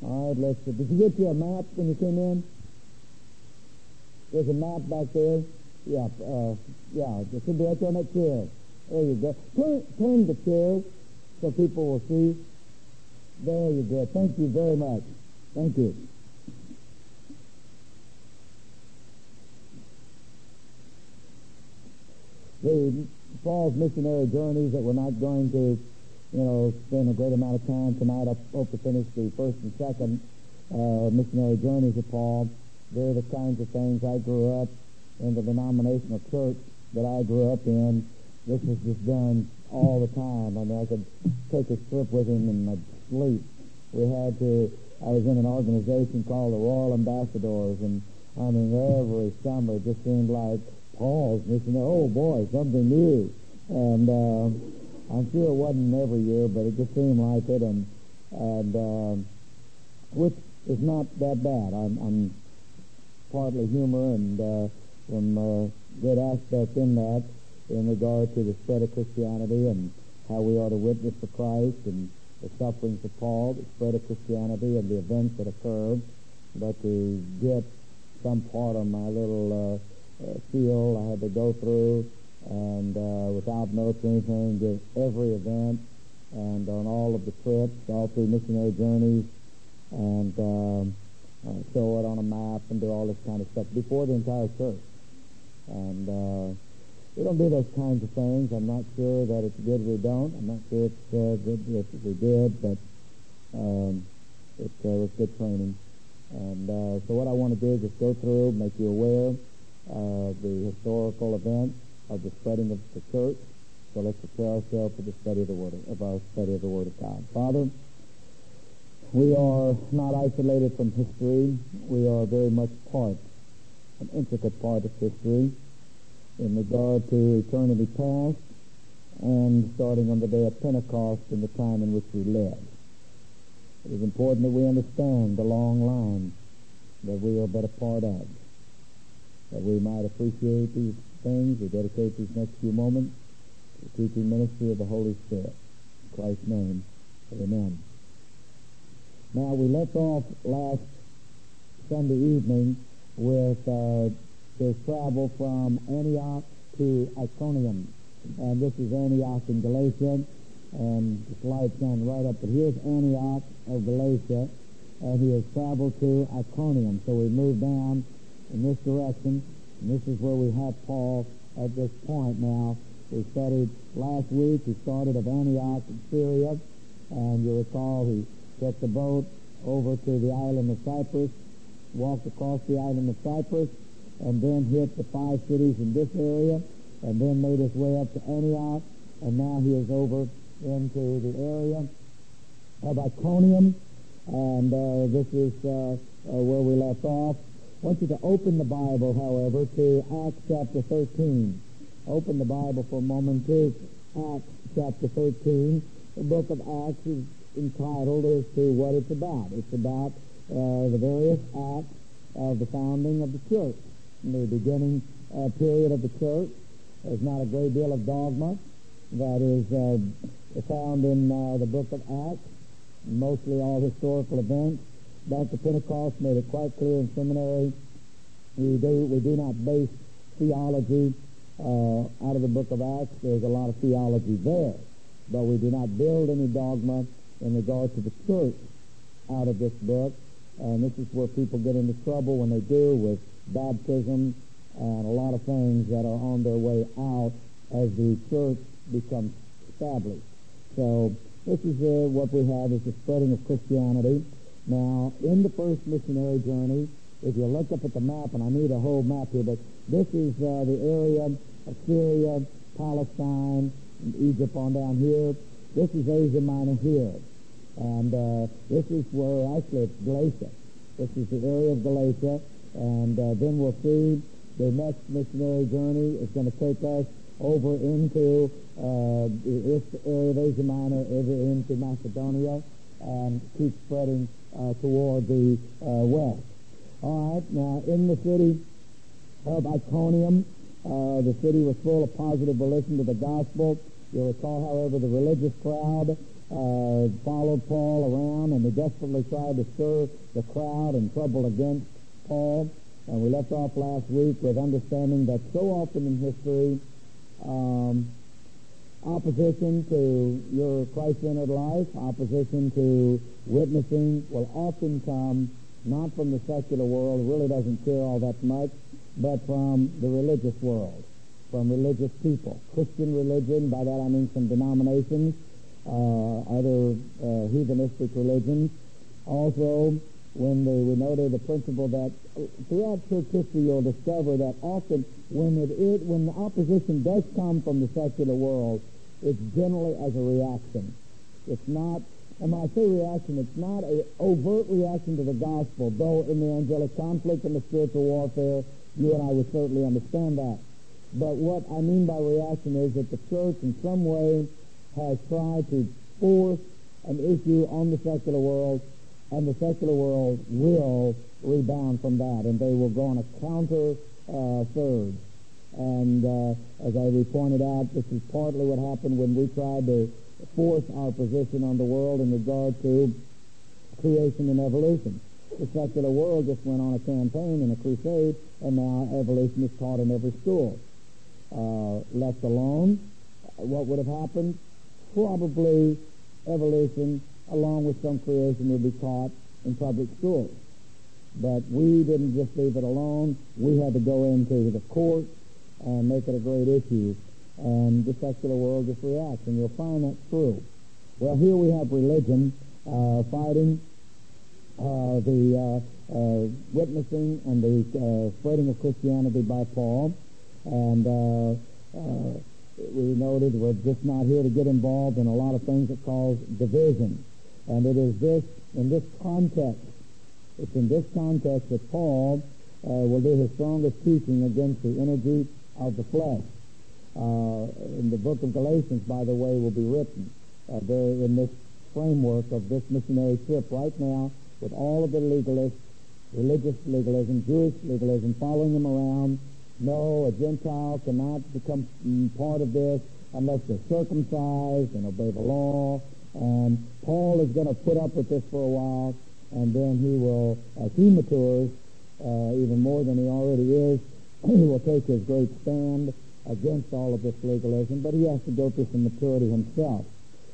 All right, did you get your map when you came in? There's a map back there. Yeah, it should be right there on that chair. There you go. Turn the chair so people will see. There you go. Thank you very much. Thank you. Paul's missionary journeys that we're not going to, spend a great amount of time tonight. I hope to finish the first and second missionary journeys of Paul. They're the kinds of things I grew up in the denominational church that I grew up in. This was just done all the time. I mean, I could take a trip with him in my sleep. I was in an organization called the Royal Ambassadors, and I mean, every summer it just seemed like Paul's missionary. Oh boy, something new. And I'm sure it wasn't every year, but it just seemed like it, and which is not that bad. I'm partly humor and some good aspect in that in regard to the spread of Christianity and how we ought to witness for Christ and the sufferings of Paul, the spread of Christianity and the events that occurred. But to get some part of my little field I had to go through, and without notes or anything, give every event, and on all of the trips, all through missionary journeys, and show it on a map and do all this kind of stuff before the entire church. And we don't do those kinds of things. I'm not sure that it's good we don't. I'm not sure it's good if we did, but it was good training. And so what I want to do is just go through, make you aware of the historical events of the spreading of the church. So let's prepare ourselves for the study of the Word of God. Father, we are not isolated from history. We are very much an intricate part of history in regard to eternity past and starting on the day of Pentecost in the time in which we live. It is important that we understand the long line that we are but a part of, that we might appreciate these things. We dedicate these next few moments to the teaching ministry of the Holy Spirit. In Christ's name, amen. Now, we left off last Sunday evening with his travel from Antioch to Iconium. And this is Antioch in Galatia, and the slide's going right up. But here's Antioch of Galatia, and he has traveled to Iconium. So we move down in this direction, and this is where we have Paul at this point now. We studied last week. He started at Antioch in Syria, and you recall he took the boat over to the island of Cyprus, walked across the island of Cyprus, and then hit the 5 cities in this area, and then made his way up to Antioch, and now he is over into the area of Iconium, and this is where we left off. I want you to open the Bible, however, to Acts chapter 13. Open the Bible for a moment to Acts chapter 13. The book of Acts is entitled as to what it's about. It's about the various acts of the founding of the church. In the beginning period of the church, there's not a great deal of dogma that is found in the book of Acts, mostly all historical events. Dr. Pentecost made it quite clear in seminary. We do not base theology out of the book of Acts. There's a lot of theology there, but we do not build any dogma in regard to the church out of this book. And this is where people get into trouble when they do with baptism and a lot of things that are on their way out as the church becomes established. So this is what we have is the spreading of Christianity. Now, in the first missionary journey, if you look up at the map, and I need a whole map here, but this is the area of Syria, Palestine, and Egypt on down here. This is Asia Minor here. And this is where, actually, it's Galatia. This is the area of Galatia. And then we'll see the next missionary journey is going to take us over into this area of Asia Minor, over into Macedonia, and keep spreading toward the west. All right, now in the city of Iconium, the city was full of positive volition to the gospel. You'll recall, however, the religious crowd followed Paul around, and they desperately tried to stir the crowd and trouble against Paul. And we left off last week with understanding that so often in history, opposition to your Christ-centered life, opposition to witnessing will often come not from the secular world, it really doesn't care all that much, but from the religious world, from religious people. Christian religion, by that I mean some denominations, other heathenistic religions. Also, when we noted the principle that throughout church history you'll discover that often when the opposition does come from the secular world, it's generally as a reaction. It's not, and when I say reaction, it's not an overt reaction to the gospel, though in the angelic conflict and the spiritual warfare, you and I would certainly understand that. But what I mean by reaction is that the church in some way has tried to force an issue on the secular world, and the secular world will rebound from that, and they will go on a counter surge. And as we pointed out, this is partly what happened when we tried to force our position on the world in regard to creation and evolution. The secular world just went on a campaign and a crusade, and now evolution is taught in every school. Left alone, what would have happened? Probably evolution, along with some creation, would be taught in public schools. But we didn't just leave it alone. We had to go into the court and make it a great issue. And the secular world just reacts, and you'll find that's true. Well, here we have religion fighting the witnessing and the spreading of Christianity by Paul. And we noted we're just not here to get involved in a lot of things that cause division. And it is this, in this context, it's in this context that Paul will do his strongest teaching against the energy of the flesh. In the book of Galatians, by the way, will be written in this framework of this missionary trip right now, with all of the legalists, religious legalism, Jewish legalism, following them around. No, a Gentile cannot become part of this unless they're circumcised and obey the law. And Paul is going to put up with this for a while, and then he will, as he matures, even more than he already is, he will take his great stand against all of this legalism, but he has to go through some maturity himself.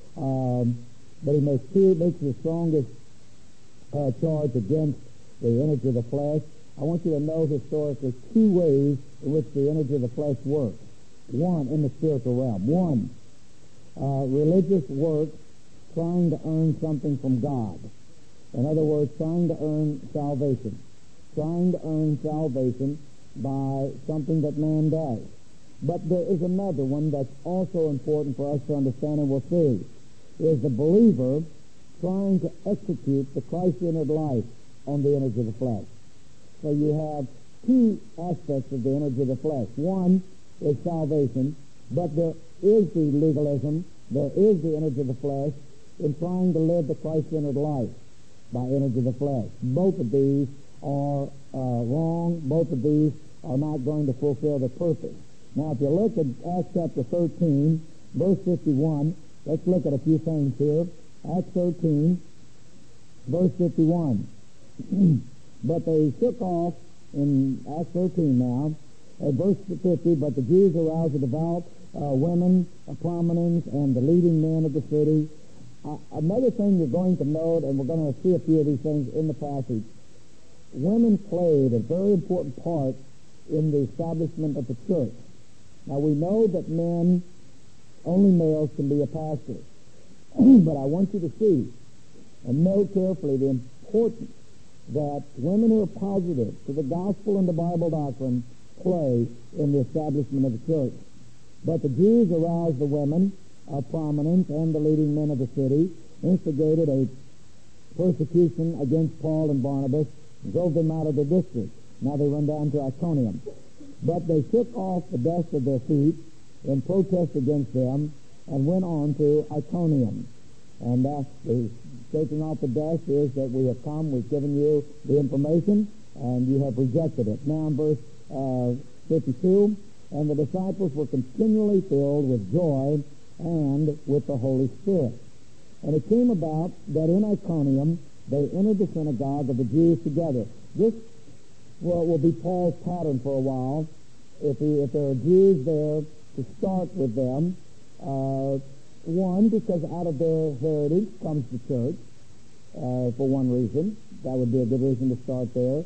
But he makes the strongest charge against the energy of the flesh. I want you to know historically two ways in which the energy of the flesh works. One, in the spiritual realm. One, religious works trying to earn something from God. In other words, trying to earn salvation. Trying to earn salvation by something that man does. But there is another one that's also important for us to understand, and we'll see, is the believer trying to execute the Christ-centered life on the energy of the flesh. So you have two aspects of the energy of the flesh. One is salvation, but there is the legalism, there is the energy of the flesh in trying to live the Christ-centered life by energy of the flesh. Both of these are wrong. Both of these are not going to fulfill the purpose. Now, if you look at Acts chapter 13, verse 51, let's look at a few things here. Acts 13, verse 51. But they shook off, in Acts 13 now, at verse 50, but the Jews aroused the devout women, prominence, and the leading men of the city. Another thing you're going to note, and we're going to see a few of these things in the passage, women played a very important part in the establishment of the church. Now, we know that men, only males, can be a pastor. But I want you to see and note carefully the importance that women who are positive to the gospel and the Bible doctrine play in the establishment of the church. But the Jews aroused the women of prominence and the leading men of the city, instigated a persecution against Paul and Barnabas, drove them out of the district. Now they run down to Iconium. But they took off the dust of their feet in protest against them and went on to Iconium. And the taking off the dust is that we have come, we've given you the information, and you have rejected it. Now in verse 52, and the disciples were continually filled with joy and with the Holy Spirit. And it came about that in Iconium they entered the synagogue of the Jews together. This will be Paul's pattern for a while. If there are Jews there, to start with them. One, because out of their heritage comes the church, for one reason. That would be a good reason to start there.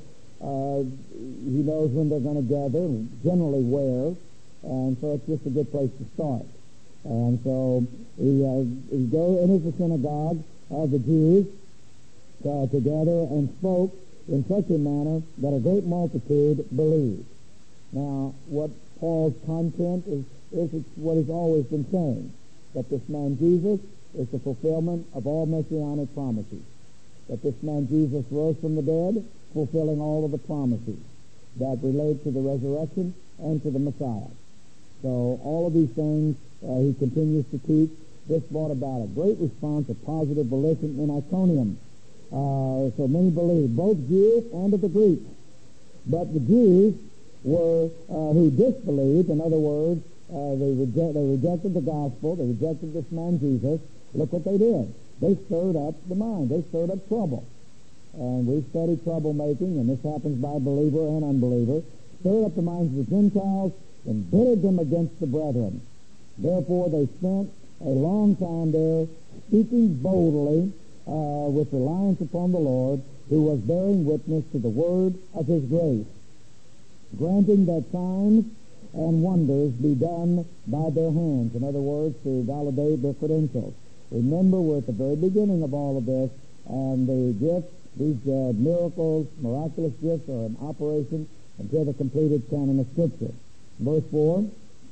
He knows when they're going to gather, and generally where, and so it's just a good place to start. And so he enters the synagogue of the Jews together and spoke in such a manner that a great multitude believed. Now, what Paul's content is what he's always been saying, that this man Jesus is the fulfillment of all messianic promises, that this man Jesus rose from the dead, fulfilling all of the promises that relate to the resurrection and to the Messiah. So all of these things he continues to teach. This brought about a great response, a positive volition in Iconium. So many believed, both Jews and of the Greeks. But the Jews were who disbelieved. In other words, they rejected the gospel. They rejected this man Jesus. Look what they did. They stirred up the mind. They stirred up trouble. And we study troublemaking, and this happens by believer and unbeliever. Stirred up the minds of the Gentiles and bittered them against the brethren. Therefore, they spent a long time there speaking boldly with reliance upon the Lord, who was bearing witness to the word of his grace, granting that signs and wonders be done by their hands. In other words, to validate their credentials. Remember, we're at the very beginning of all of this, and the gifts, these miracles, miraculous gifts, are in operation until the completed canon of Scripture. Verse 4,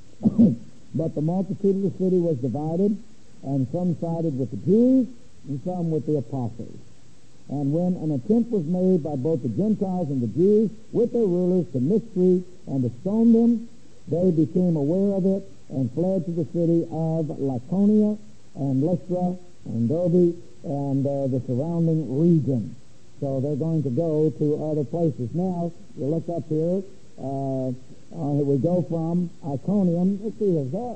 but the multitude of the city was divided, and some sided with the Jews, and some with the apostles. And when an attempt was made by both the Gentiles and the Jews with their rulers to mistreat and to stone them, they became aware of it and fled to the city of Lycaonia and Lystra and Derbe and the surrounding region. So they're going to go to other places. Now, you look up here. We go from Iconium. Let's see, is that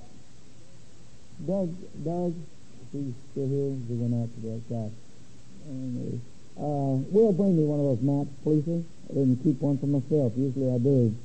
Doug? He's still here. He went out to the outside. Will, bring me one of those maps, please. I didn't keep one for myself. Usually I do.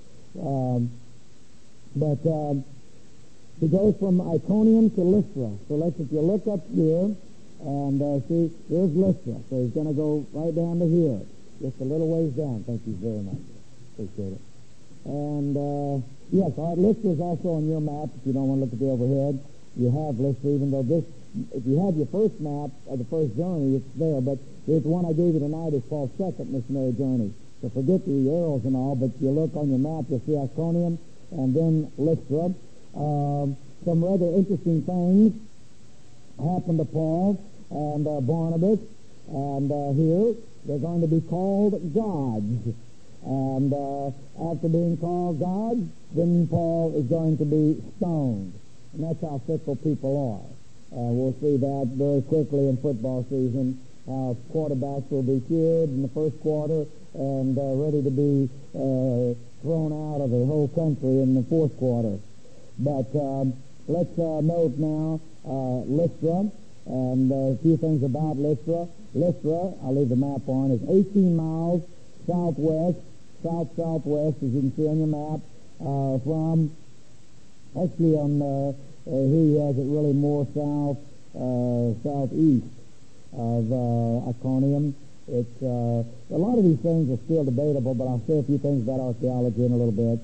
But he goes from Iconium to Lystra. So if you look up here and see, here's Lystra. So he's going to go right down to here, just a little ways down. Thank you very much. Appreciate it. And yes, Lystra is also on your map. If you don't want to look at the overhead, you have Lystra. Even though this, if you have your first map of the first journey, it's there. But here's one I gave you tonight. Is Paul's second missionary journey. So forget the arrows and all, but you look on your map, you'll see Iconium and then Lystra. Some rather interesting things happened to Paul and Barnabas, and here they're going to be called gods. And after being called gods, then Paul is going to be stoned. And that's how fickle people are. We'll see that very quickly in football season. Quarterbacks will be cured in the first quarter and ready to be thrown out of the whole country in the fourth quarter. But let's note now Lystra, and a few things about Lystra. Lystra, I'll leave the map on, is 18 miles south-southwest, as you can see on your map, from, actually on, he has it really more southeast of Iconium. It's a lot of these things are still debatable, but I'll say a few things about archaeology in a little bit.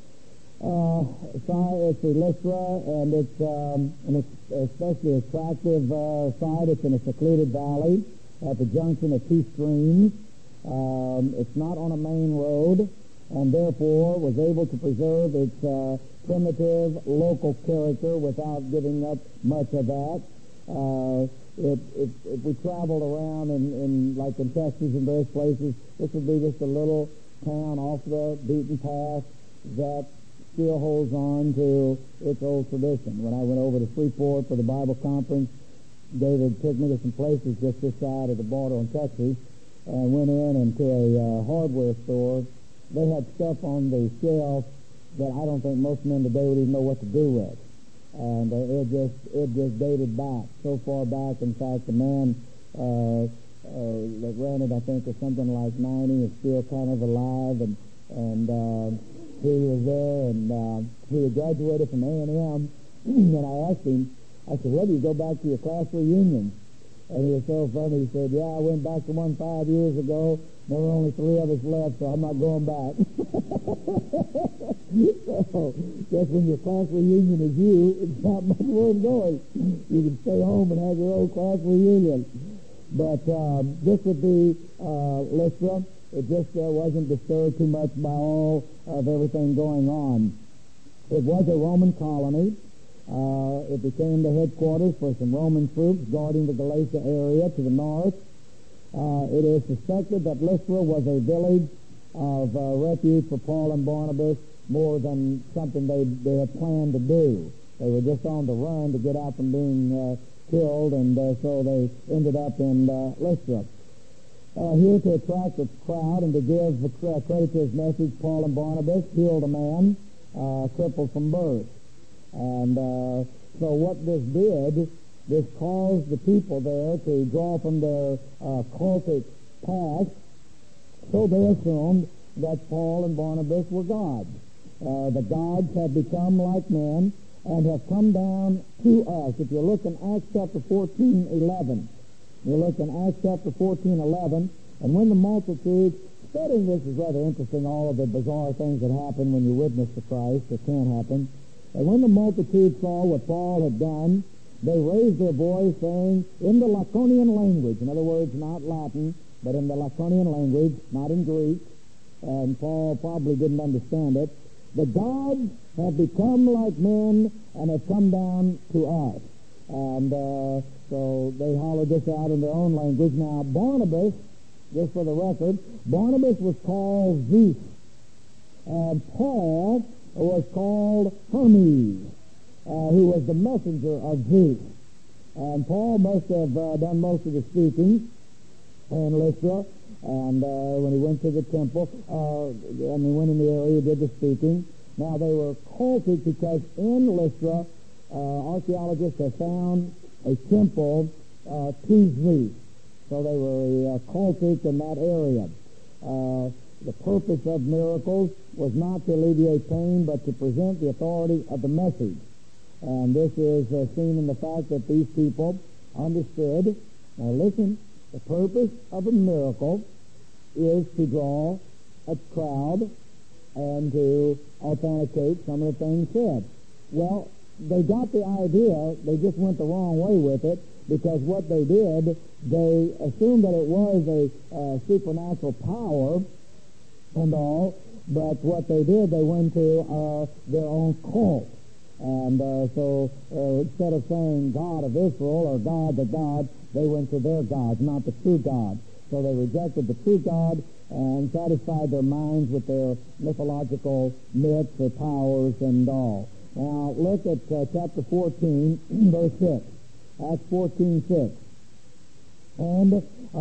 It's Lystra, and it's an especially attractive site. It's in a secluded valley at the junction of two streams. It's not on a main road, and therefore was able to preserve its primitive local character without giving up much of that. If we traveled around in like in Texas and various places, this would be just a little town off the beaten path that still holds on to its old tradition. When I went over to Freeport for the Bible conference, David took me to some places just this side of the border in Texas, and went into a hardware store. They had stuff on the shelf that I don't think most men today would even know what to do with. And it just dated back, so far back. In fact, the man that ran it, I think, was something like 90, is still kind of alive, and he was there, and he had graduated from A&M, and I asked him, I said, "Where do you go back to your class reunions?" And he was so funny. He said, "Yeah, I went back to one 5 years ago. There were only 3 of us left, so I'm not going back." So, just when your class reunion is you, it's not much worth going. You can stay home and have your own class reunion. But this would be Lystra. It just wasn't disturbed too much by all of everything going on. It was a Roman colony. It became the headquarters for some Roman troops guarding the Galatia area to the north. It is suspected that Lystra was a village of refuge for Paul and Barnabas more than something they had planned to do. They were just on the run to get out from being killed, and so they ended up in Lystra. Here to attract the crowd and to give credit to his message, Paul and Barnabas healed a man crippled from birth. And so what this did, this caused the people there to draw from their cultic past, so they assumed that Paul and Barnabas were gods. The gods have become like men and have come down to us. If you look in Acts chapter 14:11, you look in Acts chapter 14:11, and when the multitude, studying this is rather interesting, all of the bizarre things that happen when you witness to Christ, that can happen. And when the multitude saw what Paul had done, they raised their voice, saying, in the Laconian language, in other words, not Latin, but in the Laconian language, not in Greek, and Paul probably didn't understand it, the gods have become like men and have come down to us. And so they hollered this out in their own language. Now, Barnabas, just for the record, Barnabas was called Zeus, and Paul was called Hermes, who was the messenger of Zeus. And Paul must have done most of the speaking in Lystra, and when he went to the temple, and he went in the area, he did the speaking. Now, they were cultic because in Lystra, archaeologists have found a temple to Zeus. So they were cultic in that area. The purpose of miracles was not to alleviate pain, but to present the authority of the message. And this is seen in the fact that these people understood. Now listen, the purpose of a miracle is to draw a crowd and to authenticate some of the things said. Well, they got the idea, they just went the wrong way with it, because what they did, they assumed that it was a supernatural power and all, but what they did, they went to their own cult. And so instead of saying God of Israel or God the God, they went to their God, not the true God. So they rejected the true God and satisfied their minds with their mythological myths or powers and all. Now look at chapter 14, verse 6. Acts 14:6. And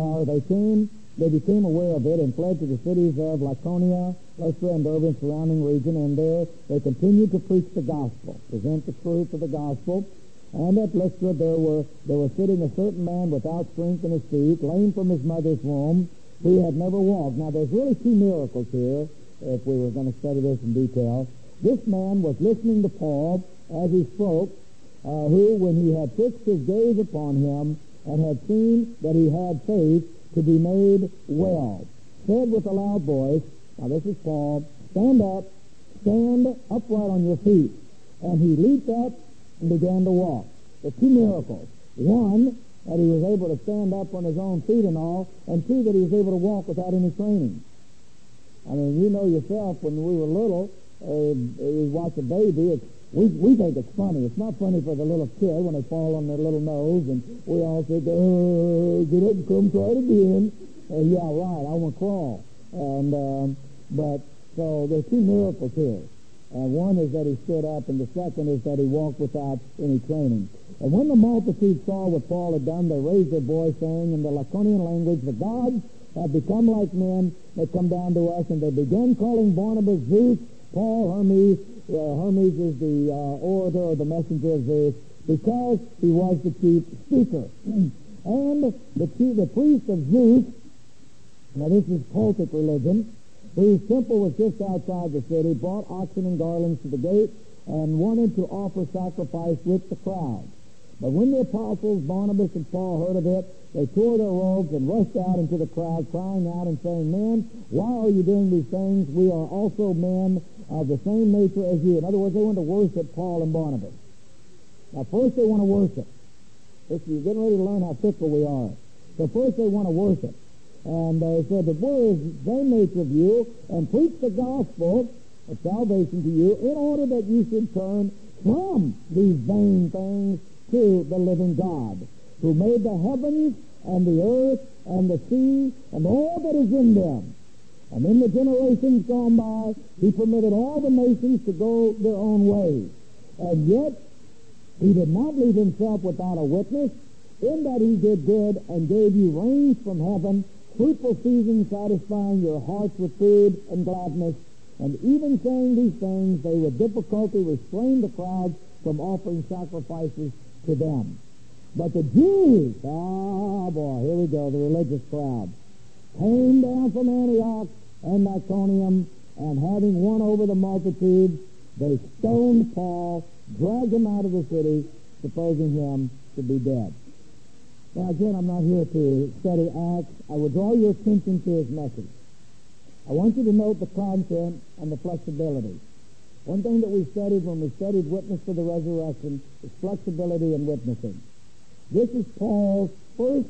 they became aware of it and fled to the cities of Laconia, Lystra, and Derbe, and surrounding region, and there they continued to preach the gospel, present the truth of the gospel. And at Lystra there was sitting a certain man without strength in his feet, lame from his mother's womb, who had never walked. Now there's really two miracles here, if we were going to study this in detail. This man was listening to Paul as he spoke, who, when he had fixed his gaze upon him and had seen that he had faith to be made well, said with a loud voice, now this is Paul, stand upright on your feet. And he leaped up and began to walk. The two miracles. One, that he was able to stand up on his own feet and all, and two, that he was able to walk without any training. I mean, you know yourself, when we were little, you watch a baby, we think it's funny. It's not funny for the little kid when they fall on their little nose, and we all say, get up and come try it again. Yeah, right, I want to crawl. And but so there's two miracles here. One is that he stood up, and the second is that he walked without any training. And when the multitude saw what Paul had done, they raised their voice, saying in the Laconian language, the gods have become like men that come down to us. And they began calling Barnabas Zeus, Paul, Hermes is the orator or the messenger of Zeus because he was the chief speaker. And the priest of Zeus, now this is cultic religion, whose temple was just outside the city, brought oxen and garlands to the gate and wanted to offer sacrifice with the crowd. But when the apostles Barnabas and Paul heard of it, they tore their robes and rushed out into the crowd, crying out and saying, "Men, why are you doing these things? We are also men of the same nature as you." In other words, they want to worship Paul and Barnabas. Now, first they want to worship. You're getting ready to learn how fickle we are. So first they want to worship. And they said, "But we're the same nature of you, and preach the gospel of salvation to you, in order that you should turn from these vain things to the living God, who made the heavens and the earth and the sea and all that is in them. And in the generations gone by, he permitted all the nations to go their own ways. And yet he did not leave himself without a witness, in that he did good and gave you rains from heaven, fruitful seasons, satisfying your hearts with food and gladness. And even saying these things, they with difficulty restrained the crowds from offering sacrifices to them. But the Jews," here we go, the religious crowd, "came down from Antioch and Iconium, and having won over the multitude, they stoned Paul, dragged him out of the city, supposing him to be dead." Now again, I'm not here to study Acts. I will draw your attention to his message. I want you to note the content and the flexibility. One thing that we studied when we studied Witness for the Resurrection is flexibility in witnessing. This is Paul's first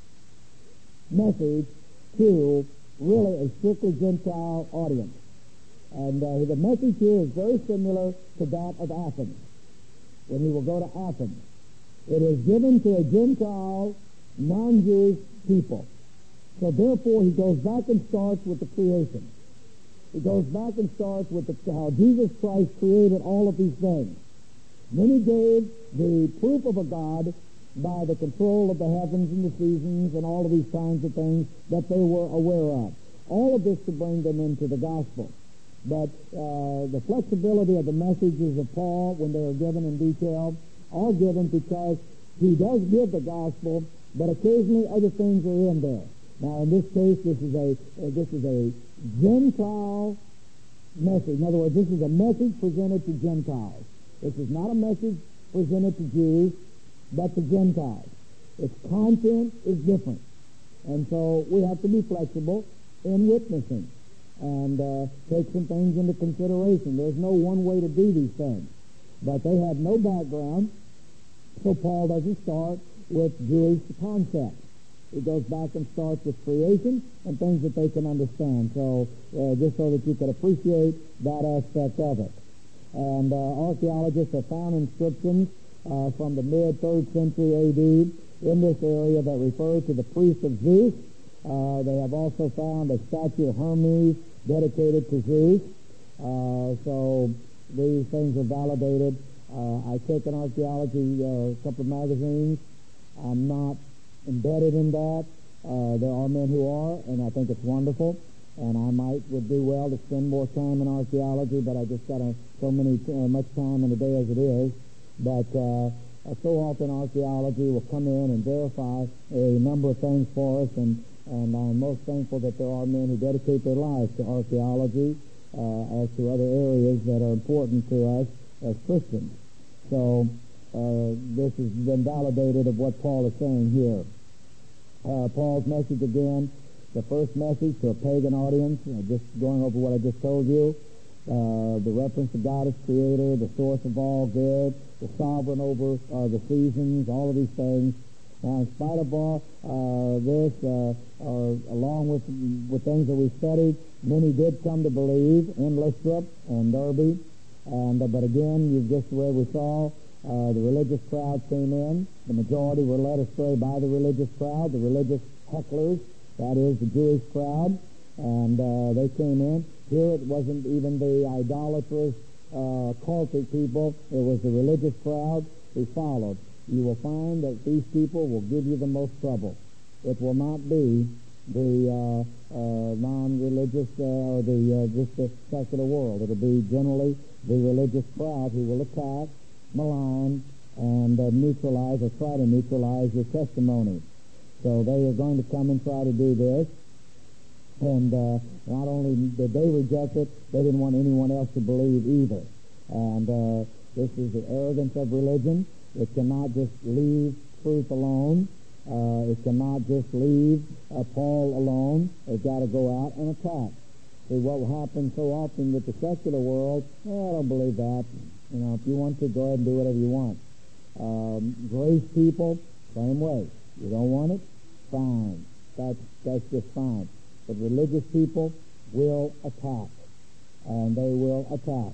message to really a strictly Gentile audience. And the message here is very similar to that of Athens, when he will go to Athens. It is given to a Gentile, non-Jewish people. So therefore, he goes back and starts with the creation. He goes back and starts with how Jesus Christ created all of these things. Then he gave the proof of a God by the control of the heavens and the seasons and all of these kinds of things that they were aware of. All of this to bring them into the gospel. But the flexibility of the messages of Paul, when they are given in detail, are given because he does give the gospel, but occasionally other things are in there. Now, in this case, this is a Gentile message. In other words, this is a message presented to Gentiles. This is not a message presented to Jews, but to Gentiles. Its content is different. And so we have to be flexible in witnessing and take some things into consideration. There's no one way to do these things. But they have no background, so Paul doesn't start with Jewish concepts. He goes back and starts with creation and things that they can understand. So just so that you can appreciate that aspect of it. And archaeologists have found inscriptions from the mid-3rd century A.D. in this area that refer to the priest of Zeus. They have also found a statue of Hermes dedicated to Zeus. So these things are validated. I take an archaeology, a couple of magazines. I'm not embedded in that. There are men who are, and I think it's wonderful. And I would do well to spend more time in archaeology, but I just got much time in the day as it is. But so often archaeology will come in and verify a number of things for us, and I'm most thankful that there are men who dedicate their lives to archaeology as to other areas that are important to us as Christians. So this has been validated of what Paul is saying here. Paul's message again, the first message to a pagan audience, just going over what I just told you, the reference to God as creator, the source of all good, the sovereign over the seasons, all of these things. Now, in spite of all this, along with things that we studied, many did come to believe in Lystra and Derbe. But again, you've just read, we saw the religious crowd came in. The majority were led astray by the religious crowd, the religious hecklers, that is, the Jewish crowd, and they came in. Here it wasn't even the idolatrous, cultic people. It was the religious crowd who followed. You will find that these people will give you the most trouble. It will not be the religious or just the secular world. It'll be generally the religious crowd who will attack, malign, and neutralize or try to neutralize your testimony. So they are going to come and try to do this. And not only did they reject it, they didn't want anyone else to believe either. And this is the arrogance of religion. It cannot just leave truth alone. It cannot just leave Paul alone. They've got to go out and attack. See, what will happen so often with the secular world, I don't believe that. You know, if you want to, go ahead and do whatever you want. Grace people, same way. You don't want it? Fine. That's just fine. But religious people will attack. And they will attack.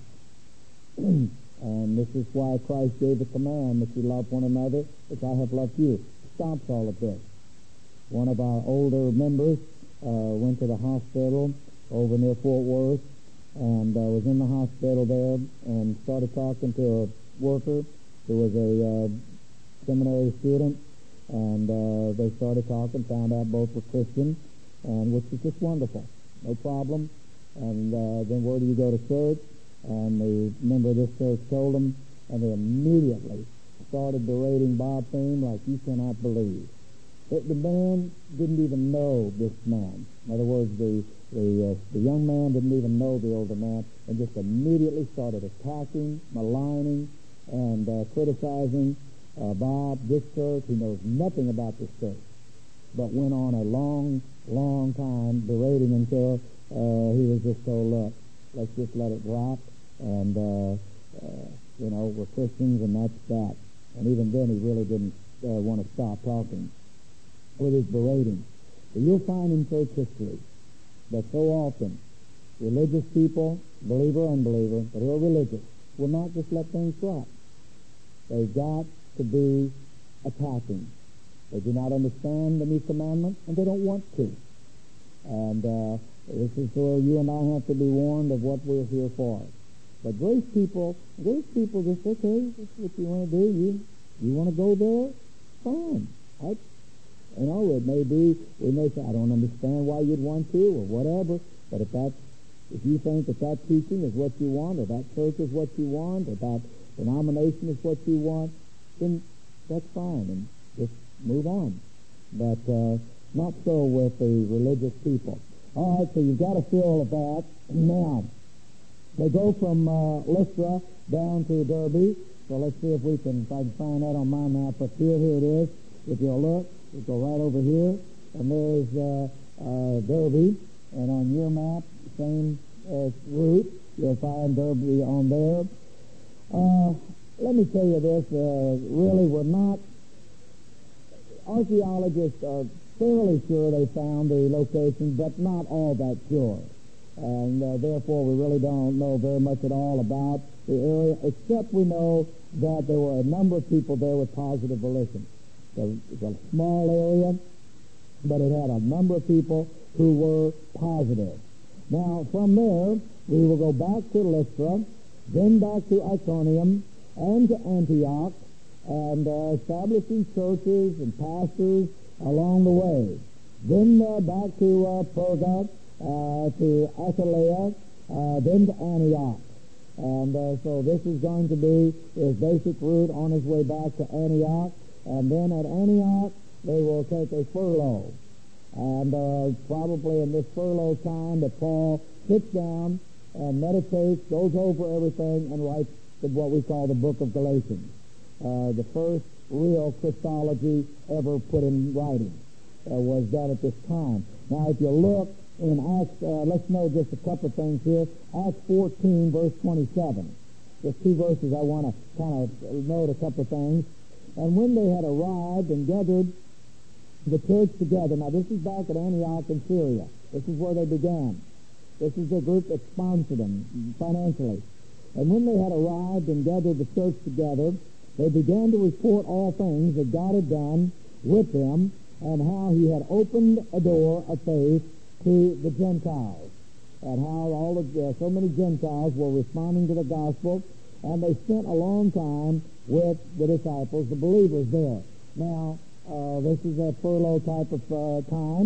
And this is why Christ gave a command that you love one another as I have loved you. Stops all of this. One of our older members went to the hospital over near Fort Worth and was in the hospital there and started talking to a worker who was a seminary student, and they started talking, found out both were Christian, and which is just wonderful. No problem. And then where do you go to church? And the member of this church told them, and they immediately started berating Bob Thiem like you cannot believe. The man didn't even know this man. In other words, the young man didn't even know the older man, and just immediately started attacking, maligning, and criticizing Bob, this church. He knows nothing about this church, but went on a long, long time berating until he was just told, look, let's just let it drop, and we're Christians, and that's that. And even then, he really didn't want to stop talking with his berating. But you'll find in church history that so often religious people, believer or unbeliever, but who are religious, will not just let things drop. They've got to be attacking. They do not understand the new commandment, and they don't want to. And this is where you and I have to be warned of what we're here for. But grace people just, okay, that's what you want to do. You want to go there? Fine. It may be, we may say, I don't understand why you'd want to, or whatever, but if you think that teaching is what you want, or that church is what you want, or that denomination is what you want, then that's fine, and just move on. But not so with the religious people. All right, so you've got a feel of that. Now, they go from Lystra down to Derbe. So let's see if I can find that on my map up here. Here it is. If you'll look, we'll go right over here, and there's Derbe. And on your map, same route, you'll find Derbe on there. Let me tell you this, really we're not, archaeologists are fairly sure they found the location, but not all that sure. And therefore we really don't know very much at all about the area, except we know that there were a number of people there with positive volition. So it's a small area, but it had a number of people who were positive. Now, from there, we will go back to Lystra, then back to Iconium, and to Antioch, and establishing churches and pastors along the way. Then back to Perga, to Achaia, then to Antioch. And so this is going to be his basic route on his way back to Antioch. And then at Antioch, they will take a furlough. And probably in this furlough time that Paul sits down and meditates, goes over everything, and writes what we call the book of Galatians. The first real Christology ever put in writing was done at this time. Now, if you look in Acts, let's know just a couple of things here. Acts 14, verse 27. Just two verses I want to kind of note a couple of things. And when they had arrived and gathered the church together, now this is back at Antioch in Syria. This is where they began. This is the group that sponsored them financially. And when they had arrived and gathered the church together, they began to report all things that God had done with them, and how he had opened a door of faith to the Gentiles, and how so many Gentiles were responding to the gospel, and they spent a long time with the disciples, the believers there. Now, this is a furlough type of time,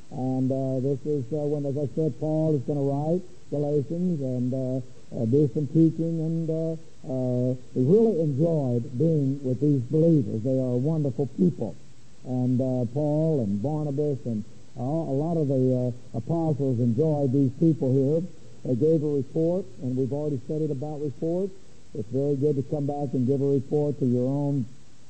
And this is when, as I said, Paul is going to write Galatians and do some teaching, and he really enjoyed being with these believers. They are wonderful people. And Paul and Barnabas and a lot of the apostles enjoyed these people here. They gave a report, and we've already studied about reports. It's very good to come back and give a report to your own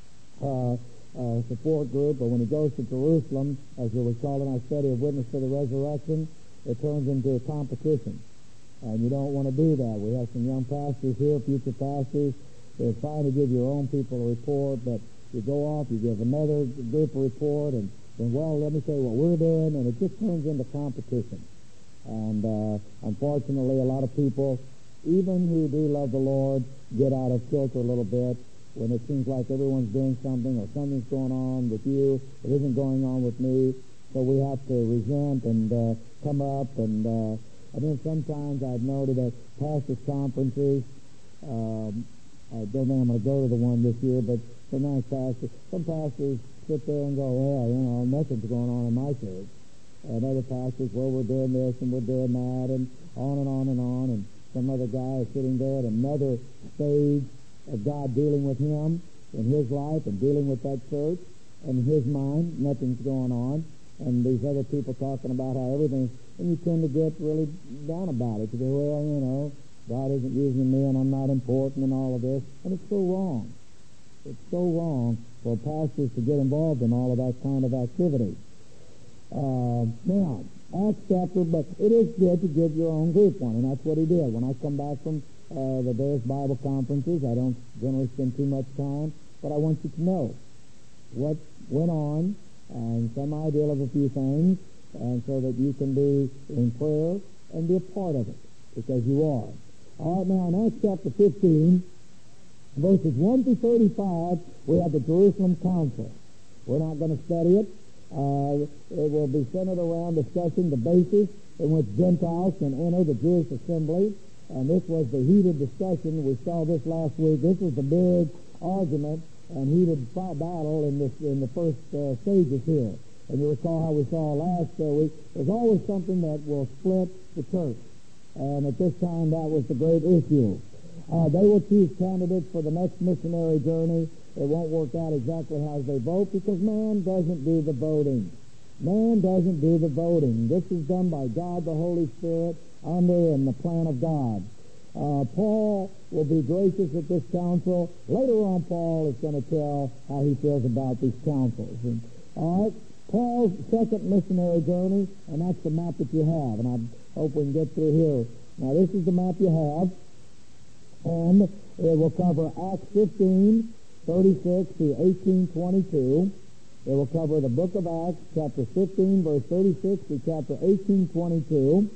support group. But when he goes to Jerusalem, as you'll recall in our study of Witness for the Resurrection, it turns into a competition. And you don't want to do that. We have some young pastors here, future pastors. They're trying to give your own people a report, but you go off, you give another group a report, and then, well, let me tell you what we're doing, and it just turns into competition. And unfortunately, a lot of people, even who do love the Lord, get out of kilter a little bit when it seems like everyone's doing something or something's going on with you. It isn't going on with me. So we have to resent and come up. And then sometimes I've noted at pastors' conferences, I don't think I'm going to go to the one this year, but sometimes some pastors sit there and go, well, nothing's going on in my church. And other pastors, well, we're doing this and we're doing that, and on and on and on. And some other guy is sitting there at another stage of God dealing with him in his life and dealing with that church. And in his mind, nothing's going on. And these other people talking about how everything, and you tend to get really down about it. You go, well, God isn't using me and I'm not important and all of this. And it's so wrong. It's so wrong for pastors to get involved in all of that kind of activity. Now, Acts chapter, but it is good to give your own group one, and that's what he did. When I come back from the various Bible conferences, I don't generally spend too much time, but I want you to know what went on and some idea of a few things, and so that you can be in prayer and be a part of it, because you are. All right, now in Acts chapter 15, verses 1 through 35, we have the Jerusalem Council. We're not going to study it. It will be centered around discussing the basis in which Gentiles can enter the Jewish assembly. And this was the heated discussion. We saw this last week. This was the big argument and heated battle in the first stages here. And you recall how we saw last week. There's always something that will split the church. And at this time, that was the great issue. They will choose candidates for the next missionary journey. It won't work out exactly how they vote, because man doesn't do the voting. Man doesn't do the voting. This is done by God the Holy Spirit under in the plan of God. Paul will be gracious at this council. Later on, Paul is going to tell how he feels about these councils. And, all right, Paul's second missionary journey, and that's the map that you have. And I hope we can get through here. Now, this is the map you have. And it will cover Acts 15, 36 to 18:22. It will cover the book of Acts, chapter 15, verse 36 to chapter 18:22.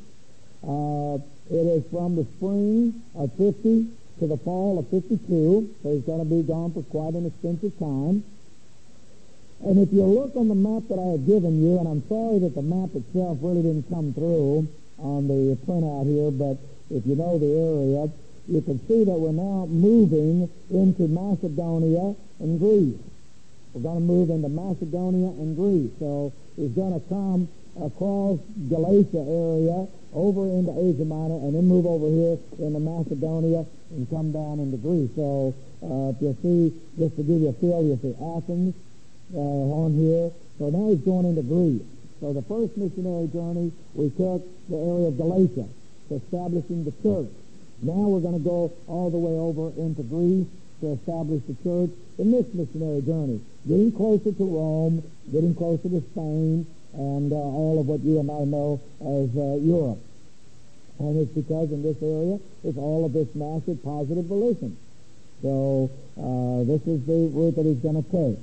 It is from the spring of 50 to the fall of 52, so he's going to be gone for quite an extensive time. And if you look on the map that I have given you, and I'm sorry that the map itself really didn't come through on the printout here, but if you know the area, you can see that we're now moving into Macedonia and Greece. We're going to move into Macedonia and Greece. So he's going to come across Galatia area, over into Asia Minor, and then move over here into Macedonia and come down into Greece. So if you see, just to give you a feel, you see Athens on here. So now he's going into Greece. So the first missionary journey, we took the area of Galatia, establishing the church. Now we're going to go all the way over into Greece to establish the church in this missionary journey, getting closer to Rome, getting closer to Spain, and all of what you and I know as Europe. And it's because in this area is all of this massive positive volition. So this is the route that he's going to take.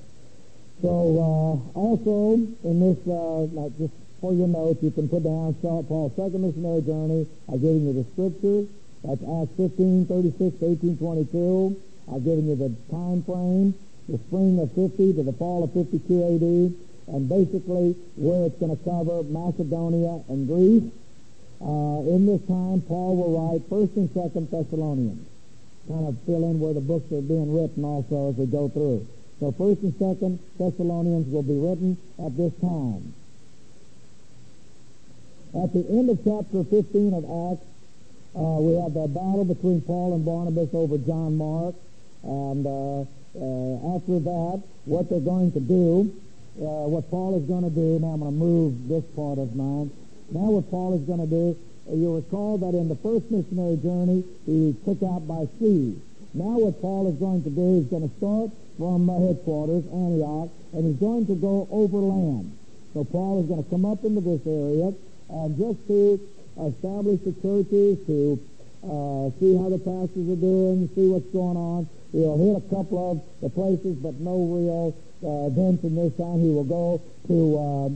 So also in this, like just for your notes, you can put down Paul's second missionary journey. I've given you the scriptures. That's Acts 15, 36 to 18:22. I've given you the time frame, the spring of 50 to the fall of 52 A.D., and basically where it's going to cover Macedonia and Greece. In this time, Paul will write 1st and 2nd Thessalonians, kind of fill in where the books are being written also as we go through. So 1st and 2nd Thessalonians will be written at this time. At the end of chapter 15 of Acts, we have the battle between Paul and Barnabas over John Mark. And after that, what they're going to do, what Paul is going to do, now I'm going to move this part of mine. Now what Paul is going to do, you'll recall that in the first missionary journey, he took out by sea. Now what Paul is going to do, he's going to start from headquarters, Antioch, and he's going to go overland. So Paul is going to come up into this area, and just to establish the churches, to see how the pastors are doing, see what's going on. He'll hit a couple of the places, but no real events in this time. He will go to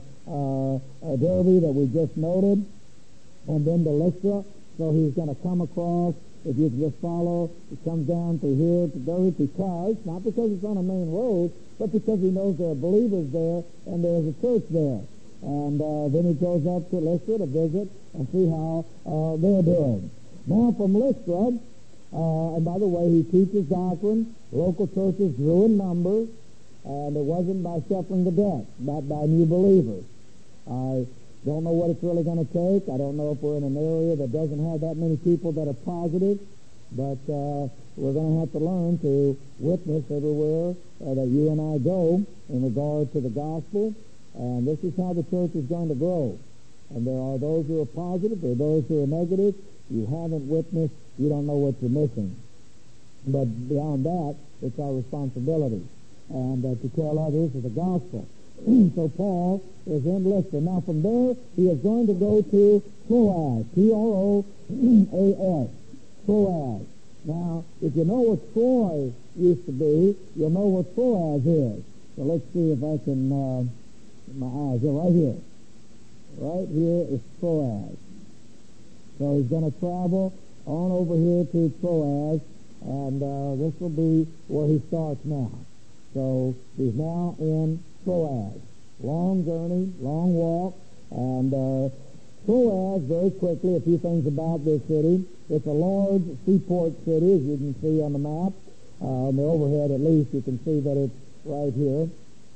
Derbe that we just noted, and then to Lystra. So he's going to come across, if you just follow, it comes down through here to Derbe, because, not because it's on a main road, but because he knows there are believers there, and there's a church there. And then he goes up to Lystra to visit and see how they're doing. Now from Lystra, and by the way, he teaches doctrine. Local churches grew in numbers, and it wasn't by shuffling the deck, not by new believers. I don't know what it's really going to take. I don't know if we're in an area that doesn't have that many people that are positive, but we're going to have to learn to witness everywhere that you and I go in regard to the gospel, and this is how the church is going to grow. And there are those who are positive, there are those who are negative. You haven't witnessed, you don't know what you're missing. But beyond that, it's our responsibility, and to tell others of the gospel. So Paul is in Lystra. Now from there, he is going to go to Troas, T-R-O-A-S, Troas. Now, if you know what Troy used to be, you'll know what Troas is. So let's see if I can, my eyes are right here. Right here is Troas. So he's going to travel on over here to Troas, and this will be where he starts now. So he's now in Troas. Long journey, long walk, and Troas, very quickly, a few things about this city. It's a large seaport city, as you can see on the map. On the overhead, at least, you can see that it's right here.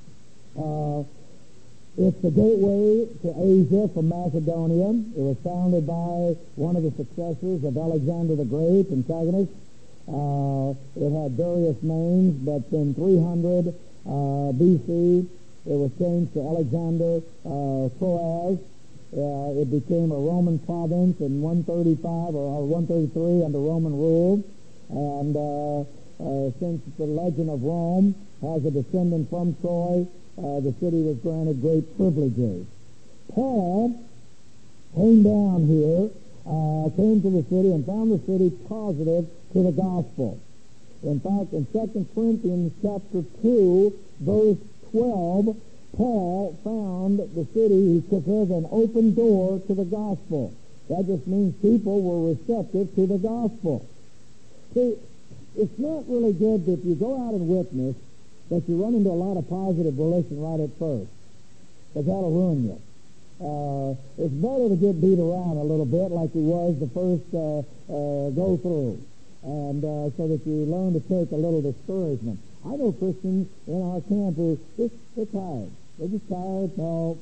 It's the gateway to Asia from Macedonia. It was founded by one of the successors of Alexander the Great, Antigonus. It had various names, but in 300 BC, it was changed to Alexander Troas. It became a Roman province in 135 or 133 under Roman rule. And since the legend of Rome has a descendant from Troy, the city was granted great privileges. Paul came down here, came to the city and found the city positive to the gospel. In fact, in 2 Corinthians chapter 2, verse 12, Paul found the city, he says, an open door to the gospel. That just means people were receptive to the gospel. See, it's not really good that if you go out and witness that you run into a lot of positive volition right at first, because that'll ruin you. It's better to get beat around a little bit like it was the first go through, and so that you learn to take a little discouragement. I know Christians in our camp who they're tired. They're just tired. No,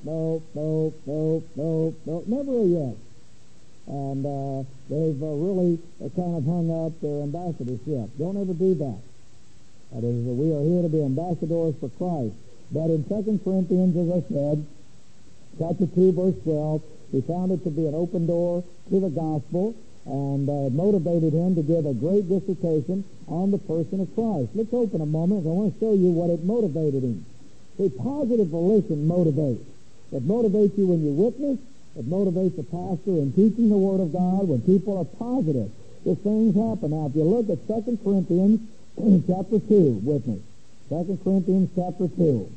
never a yes. And they've really kind of hung up their ambassadorship. Don't ever do that. That is, we are here to be ambassadors for Christ. But in 2 Corinthians, as I said, chapter 2, verse 12, he found it to be an open door to the gospel, and motivated him to give a great dissertation on the person of Christ. Let's open a moment. I want to show you what it motivated him. See, positive volition motivates. It motivates you when you witness. It motivates the pastor in teaching the Word of God when people are positive. If things happen. Now, if you look at 2 Corinthians chapter 2 with me. 2 Corinthians chapter 2.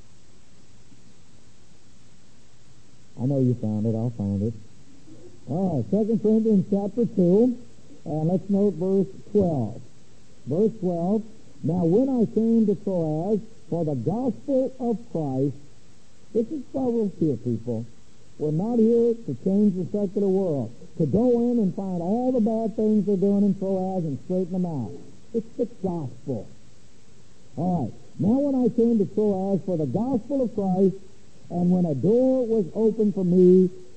I know you found it. I'll find it. All right, 2 Corinthians chapter 2, and let's note verse 12. Verse 12, now when I came to Troas for the gospel of Christ, this is why we're here, people. We're not here to change the secular world, to go in and find all the bad things they're doing in Troas and straighten them out. It's the gospel. All right, now when I came to Troas for the gospel of Christ, and when a door was opened for me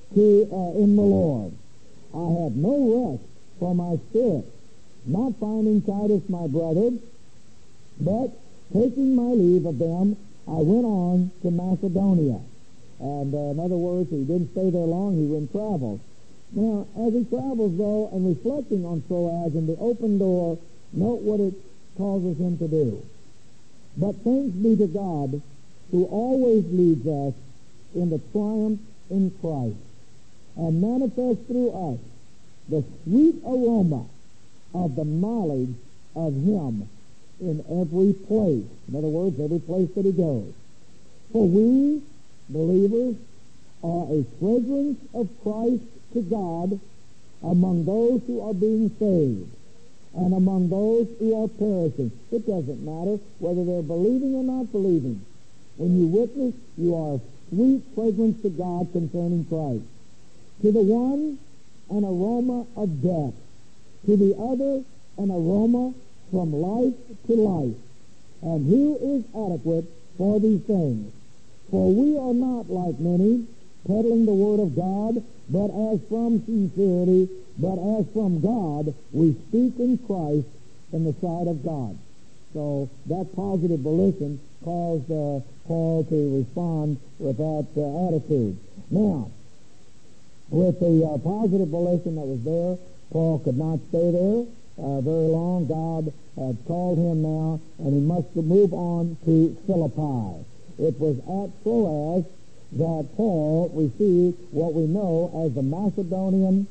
in the Lord. I had no rest for my spirit, not finding Titus my brother, but taking my leave of them, I went on to Macedonia. And in other words, he didn't stay there long, he went and traveled. Now, as he travels, though, and reflecting on Troas and the open door, note what it causes him to do. But thanks be to God, who always leads us in the triumph in Christ, and manifests through us the sweet aroma of the knowledge of Him in every place. In other words, every place that he goes. For we, believers, are a fragrance of Christ to God among those who are being saved and among those who are perishing. It doesn't matter whether they're believing or not believing. When you witness, you are a sweet fragrance to God concerning Christ. To the one, an aroma of death. To the other, an aroma from life to life. And who is adequate for these things? For we are not like many, peddling the word of God, but as from sincerity, but as from God, we speak in Christ in the sight of God. So that positive volition caused Paul to respond with that attitude. Now, with the positive volition that was there, Paul could not stay there very long. God had called him now, and he must move on to Philippi. It was at Troas that Paul received what we know as the Macedonian,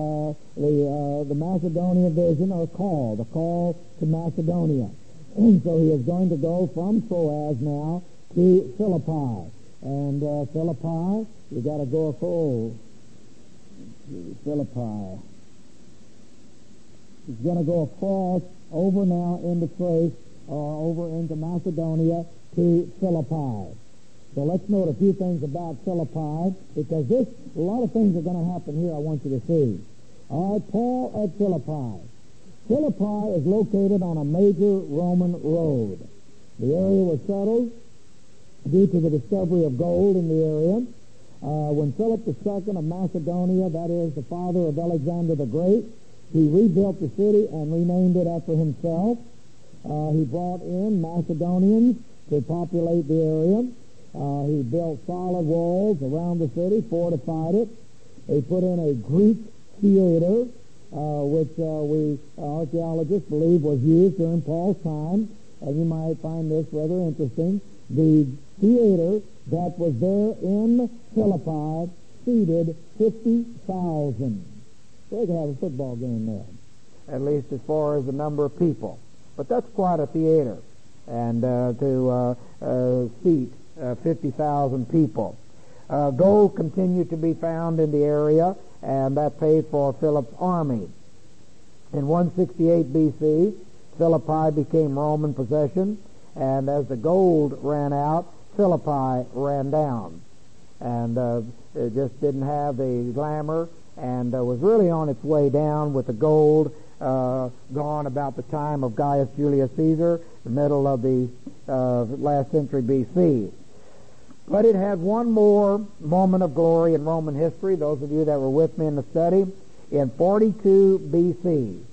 the Macedonian vision or call, the call to Macedonia. And so he is going to go from Troas now to Philippi. And Philippi, you got to go across Philippi. He's going to go across over now into Thrace, over into Macedonia to Philippi. So let's note a few things about Philippi, because a lot of things are going to happen here I want you to see. All right, Paul at Philippi. Philippi is located on a major Roman road. The area was settled due to the discovery of gold in the area. When Philip II of Macedonia, that is the father of Alexander the Great, he rebuilt the city and renamed it after himself. He brought in Macedonians to populate the area. He built solid walls around the city, fortified it. He put in a Greek theater, which we archaeologists believe was used during Paul's time. And you might find this rather interesting. The theater that was there in Philippi seated 50,000. They could have a football game there, at least as far as the number of people. But that's quite a theater, and to seat 50,000 people. Gold continued to be found in the area, and that paid for Philip's army. In 168 B.C., Philippi became Roman possession, and as the gold ran out, Philippi ran down. And it just didn't have the glamour, and was really on its way down with the gold gone about the time of Gaius Julius Caesar, the middle of the last century B.C. But it had one more moment of glory in Roman history, those of you that were with me in the study. In 42 B.C.,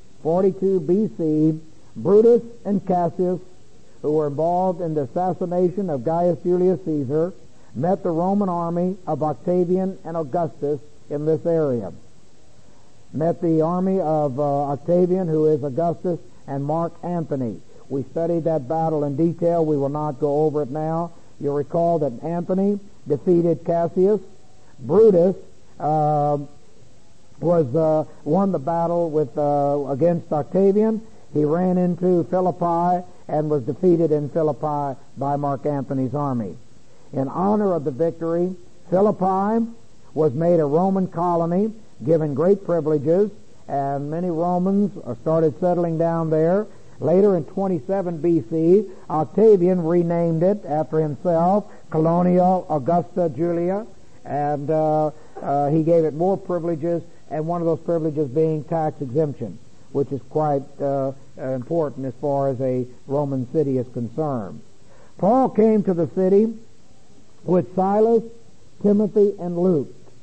Brutus and Cassius, who were involved in the assassination of Gaius Julius Caesar, met the Roman army of Octavian and Augustus in this area. Met the army of Octavian, who is Augustus, and Mark Antony. We studied that battle in detail. We will not go over it now. You'll recall that Antony defeated Cassius. Brutus won the battle against Octavian. He ran into Philippi and was defeated in Philippi by Mark Antony's army. In honor of the victory, Philippi was made a Roman colony, given great privileges, and many Romans started settling down there. Later in 27 B.C., Octavian renamed it after himself, Colonia Augusta Julia, and he gave it more privileges, and one of those privileges being tax exemption, which is quite important as far as a Roman city is concerned. Paul came to the city with Silas, Timothy, and Luke.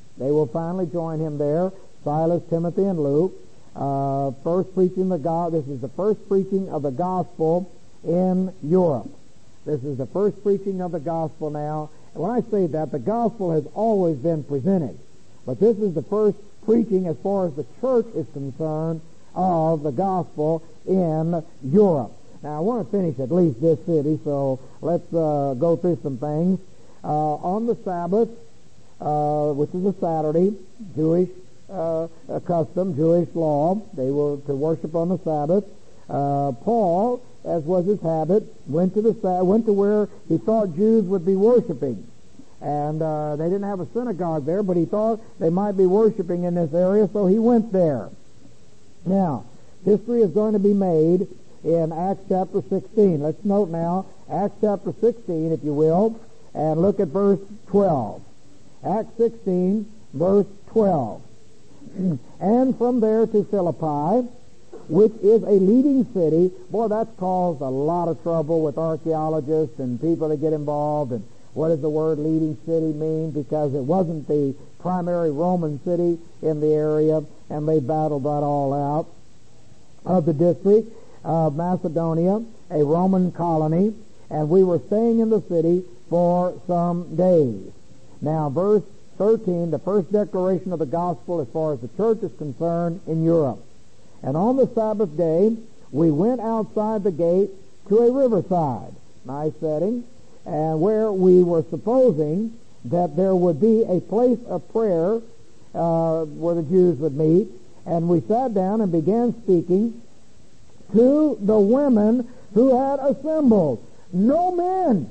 They will finally join him there. Silas, Timothy, and Luke. First preaching the God. This is the first preaching of the gospel in Europe. This is the first preaching of the gospel now. And when I say that, the gospel has always been presented. But this is the first preaching as far as the church is concerned of the gospel in Europe. Now, I want to finish at least this city, so let's go through some things. On the Sabbath, which is a Saturday, Jewish custom, Jewish law, they were to worship on the Sabbath. Paul, as was his habit, went to where he thought Jews would be worshiping. And they didn't have a synagogue there, but he thought they might be worshiping in this area, so he went there. Now, history is going to be made in Acts chapter 16. Let's note now, Acts chapter 16, if you will, and look at verse 12. Acts 16, verse 12. And from there to Philippi, which is a leading city. Boy, that's caused a lot of trouble with archaeologists and people that get involved. And what does the word leading city mean? Because it wasn't the primary Roman city in the area, and they battled that all out. Of the district of Macedonia, a Roman colony, and we were staying in the city for some days. Now, verse 13, the first declaration of the gospel as far as the church is concerned in Europe. And on the Sabbath day, we went outside the gate to a riverside, nice setting, and where we were supposing that there would be a place of prayer where the Jews would meet. And we sat down and began speaking to the women who had assembled. No men.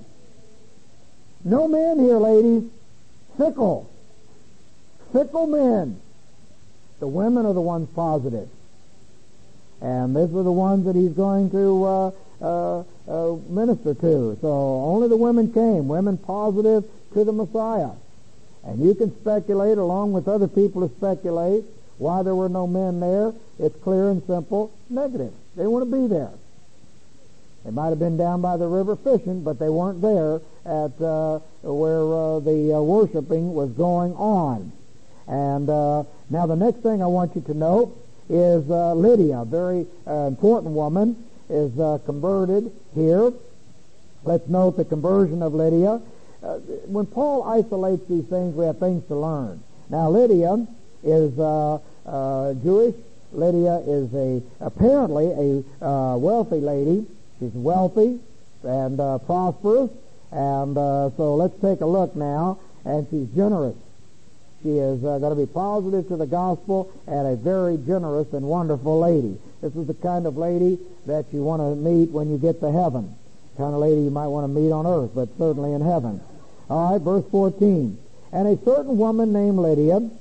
No men here, ladies. Fickle. Fickle men. The women are the ones positive. And these are the ones that he's going to minister to. So only the women came, women positive to the Messiah. And you can speculate, along with other people who speculate, why there were no men there. It's clear and simple, negative. They didn't want to be there. They might have been down by the river fishing, but they weren't there at where the worshiping was going on. And now the next thing I want you to note is Lydia, a very important woman, is converted here. Let's note the conversion of Lydia. When Paul isolates these things, we have things to learn. Now, Lydia is Jewish. Lydia is apparently a wealthy lady. She's wealthy and prosperous. And so let's take a look now. And she's generous. She is going to be positive to the gospel and a very generous and wonderful lady. This is the kind of lady that you want to meet when you get to heaven. The kind of lady you might want to meet on earth, but certainly in heaven. All right, verse 14. And a certain woman named Lydia,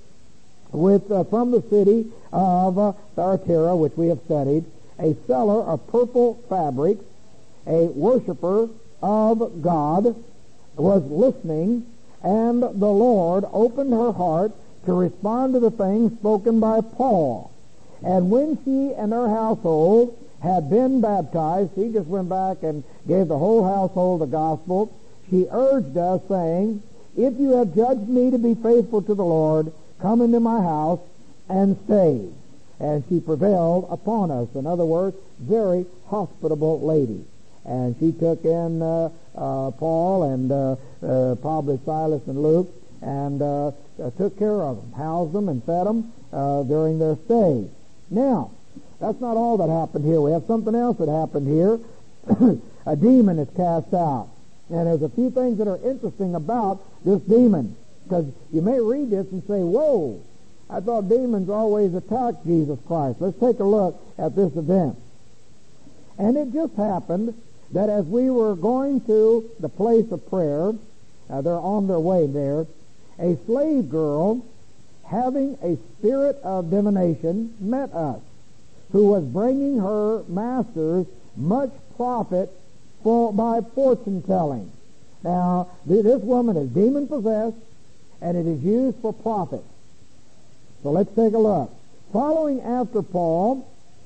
from the city of Thyatira, which we have studied, a seller of purple fabrics, a worshiper of God, was listening, and the Lord opened her heart to respond to the things spoken by Paul. And when she and her household had been baptized, she just went back and gave the whole household the gospel. She urged us, saying, if you have judged me to be faithful to the Lord, come into my house and stay. And she prevailed upon us. In other words, very hospitable lady. And she took in Paul and probably Silas and Luke and took care of them, housed them and fed them during their stay. Now, that's not all that happened here. We have something else that happened here. A demon is cast out. And there's a few things that are interesting about this demon. Because you may read this and say, whoa, I thought demons always attacked Jesus Christ. Let's take a look at this event. And it just happened that as we were going to the place of prayer, they're on their way there, a slave girl having a spirit of divination met us, who was bringing her masters much profit by fortune telling. Now, this woman is demon possessed, and it is used for profit. So let's take a look. Following after Paul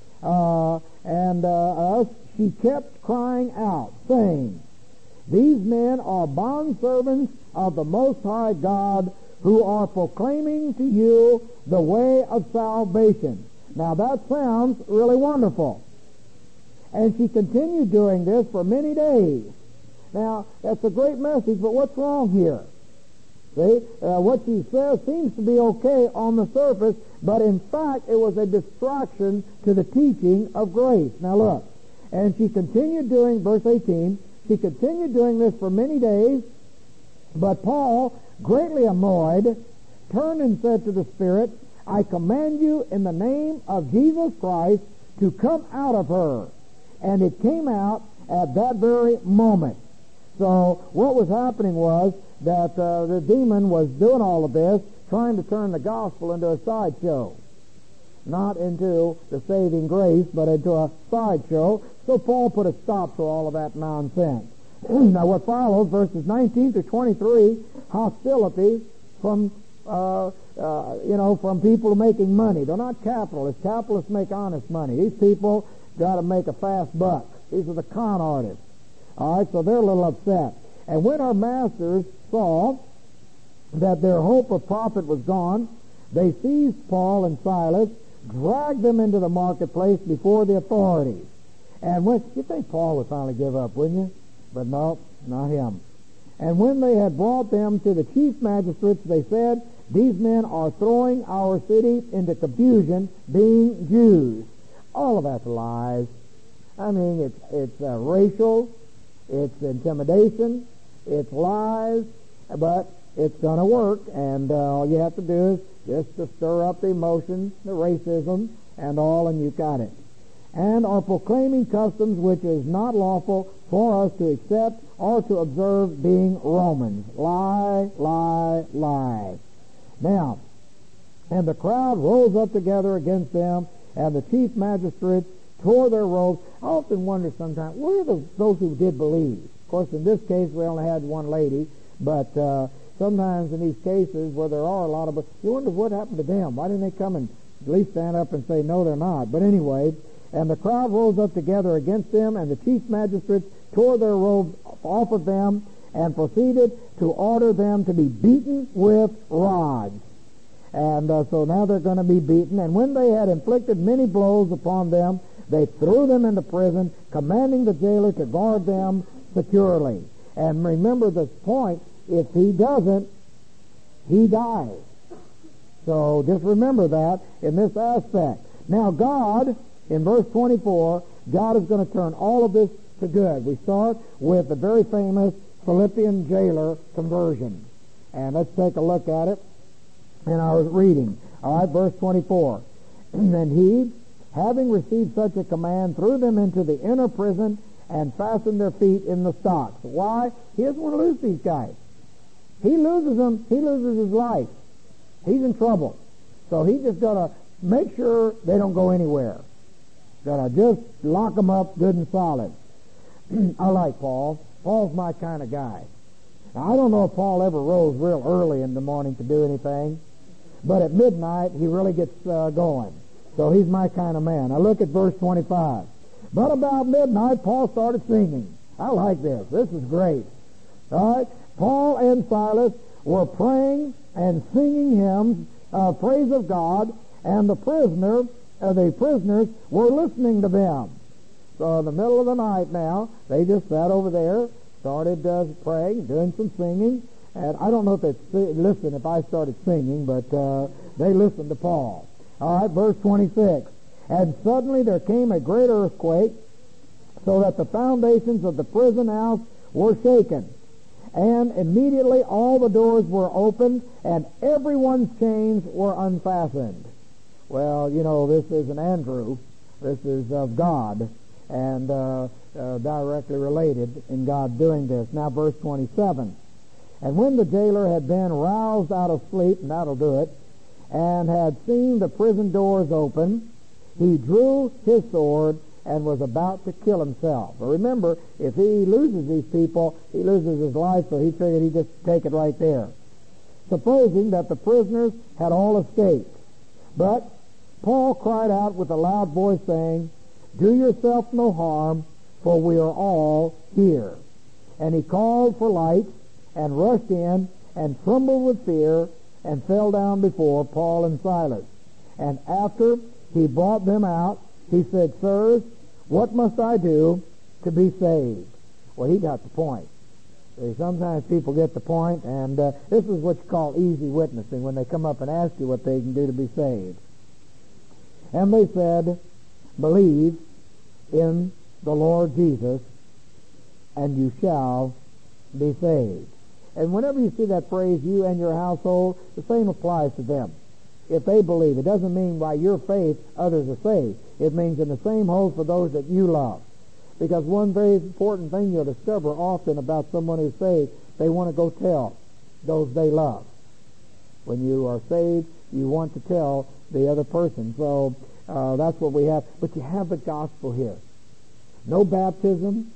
and us, she kept crying out, saying, these men are bondservants of the Most High God, who are proclaiming to you the way of salvation. Now that sounds really wonderful. And she continued doing this for many days. Now, that's a great message, but what's wrong here? See, what she says seems to be okay on the surface, but in fact it was a distraction to the teaching of grace. Now look, and she continued doing, verse 18, she continued doing this for many days, but Paul, greatly annoyed, turned and said to the Spirit, I command you in the name of Jesus Christ to come out of her. And it came out at that very moment. So what was happening was that the demon was doing all of this, trying to turn the gospel into a sideshow. Not into the saving grace, but into a sideshow. So Paul put a stop to all of that nonsense. Now what follows, verses 19 to 23, hostility from from people making money. They're not capitalists. Capitalists make honest money. These people got to make a fast buck. These are the con artists. All right, so they're a little upset. And when our masters saw that their hope of profit was gone, they seized Paul and Silas, dragged them into the marketplace before the authorities. And when you think Paul would finally give up, wouldn't you? But no, not him. And when they had brought them to the chief magistrates, they said, these men are throwing our city into confusion, being Jews. All of that's lies. I mean, it's racial, it's intimidation, it's lies, but it's going to work, and all you have to do is just to stir up the emotion, the racism, and all, and you got it. And are proclaiming customs which is not lawful for us to accept or to observe, being Romans. Lie, lie, lie. Now, and the crowd rose up together against them, and the chief magistrates tore their robes. I often wonder sometimes, where are those who did believe? Of course, in this case, we only had one lady, but sometimes in these cases where there are a lot of, you wonder what happened to them. Why didn't they come and at least stand up and say, no, they're not? But anyway, and the crowd rose up together against them, and the chief magistrates tore their robes off of them and proceeded to order them to be beaten with rods. And so now they're going to be beaten. And when they had inflicted many blows upon them, they threw them into prison, commanding the jailer to guard them securely. And remember this point, if he doesn't, he dies. So just remember that in this aspect. Now God, in verse 24, God is going to turn all of this to good. We start with the very famous Philippian jailer conversion. And let's take a look at it in our reading. All right, verse 24. And he, having received such a command, threw them into the inner prison and fastened their feet in the stocks. Why? He doesn't want to lose these guys. He loses them, he loses his life. He's in trouble. So he's just got to make sure they don't go anywhere. Got to just lock them up good and solid. I like Paul. Paul's my kind of guy. Now, I don't know if Paul ever rose real early in the morning to do anything, but at midnight he really gets going. So he's my kind of man. Now look at verse 25. But about midnight, Paul started singing. I like this. This is great. All right? Paul and Silas were praying and singing hymns, praise of God, and the prisoners were listening to them. So in the middle of the night now, they just sat over there, started praying, doing some singing, and I don't know if they'd listen if I started singing, but they listened to Paul. All right, verse 26. And suddenly there came a great earthquake, so that the foundations of the prison house were shaken. And immediately all the doors were opened, and everyone's chains were unfastened. Well, you know, this isn't Andrew. This is of God, and directly related in God doing this. Now, verse 27. And when the jailer had been roused out of sleep, and that'll do it, and had seen the prison doors open, he drew his sword and was about to kill himself. But remember, if he loses these people, he loses his life, so he figured he'd just take it right there. Supposing that the prisoners had all escaped. But Paul cried out with a loud voice, saying, Do yourself no harm, for we are all here. And he called for lights, and rushed in, and trembled with fear, and fell down before Paul and Silas. And after he brought them out, he said, Sirs, what must I do to be saved? Well, he got the point. See, sometimes people get the point, and this is what you call easy witnessing, when they come up and ask you what they can do to be saved. And they said, Believe in the Lord Jesus, and you shall be saved. And whenever you see that phrase, you and your household, the same applies to them. If they believe, it doesn't mean by your faith others are saved. It means in the same holds for those that you love. Because one very important thing you'll discover often about someone who's saved, they want to go tell those they love. When you are saved, you want to tell the other person. So that's what we have. But you have the gospel here. No baptism,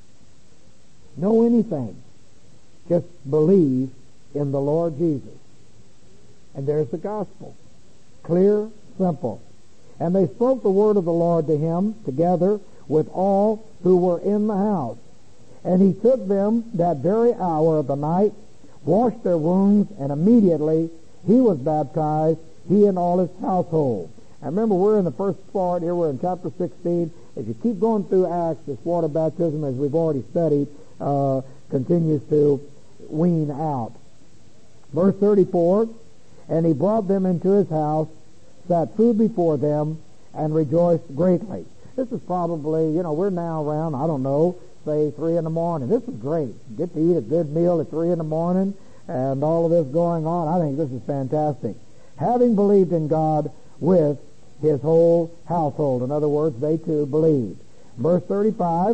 no anything. Just believe in the Lord Jesus. And there's the gospel. Clear, simple. And they spoke the word of the Lord to him together with all who were in the house. And he took them that very hour of the night, washed their wounds, and immediately he was baptized, he and all his household. And remember, we're in the first part here, we're in chapter 16. As you keep going through Acts, this water baptism, as we've already studied, continues to wean out. Verse 34, and he brought them into his house, sat food before them, and rejoiced greatly. This is probably, we're now around, I don't know, say 3 in the morning. This is great. Get to eat a good meal at 3 in the morning and all of this going on. I think this is fantastic. Having believed in God with his whole household. In other words, they too believed. Verse 35,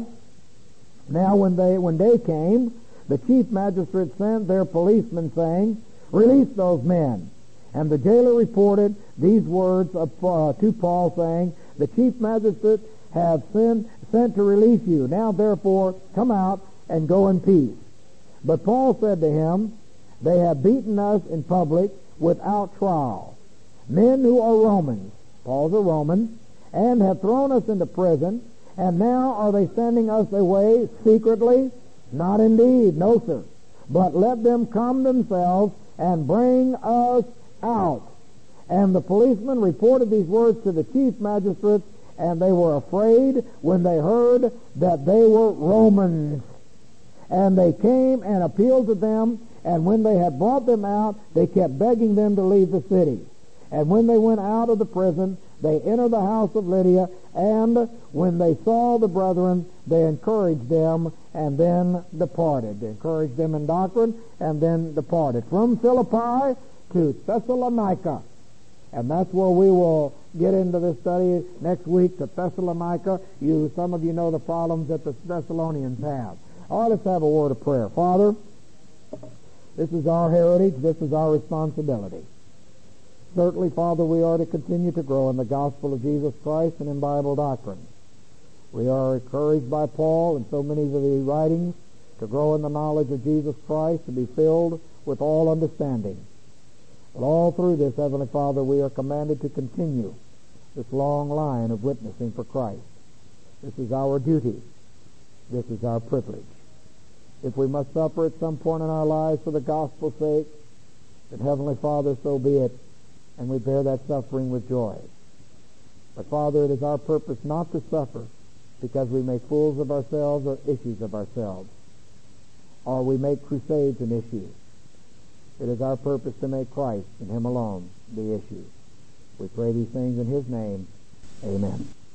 now when day came, the chief magistrate sent their policemen, saying, Release those men. And the jailer reported these words to Paul, saying, The chief magistrate have sent to release you. Now therefore come out and go in peace. But Paul said to him, They have beaten us in public without trial. Men who are Romans, Paul's a Roman, and have thrown us into prison, and now are they sending us away secretly? Not indeed, no sir. But let them come themselves and bring us out. And the policemen reported these words to the chief magistrates, and they were afraid when they heard that they were Romans. And they came and appealed to them, and when they had brought them out, they kept begging them to leave the city. And when they went out of the prison, they entered the house of Lydia, and when they saw the brethren, they encouraged them, and then departed. They encouraged them in doctrine, and then departed. From Philippi to Thessalonica. And that's where we will get into this study next week, to Thessalonica. Some of you know the problems that the Thessalonians have. All right, let's have a word of prayer. Father, this is our heritage. This is our responsibility. Certainly, Father, we are to continue to grow in the gospel of Jesus Christ and in Bible doctrine. We are encouraged by Paul and so many of the writings to grow in the knowledge of Jesus Christ, to be filled with all understanding. But all through this, Heavenly Father, we are commanded to continue this long line of witnessing for Christ. This is our duty. This is our privilege. If we must suffer at some point in our lives for the gospel's sake, then Heavenly Father, so be it, and we bear that suffering with joy. But Father, it is our purpose not to suffer because we make fools of ourselves or issues of ourselves, or we make crusades an issue. It is our purpose to make Christ and Him alone the issue. We pray these things in His name. Amen.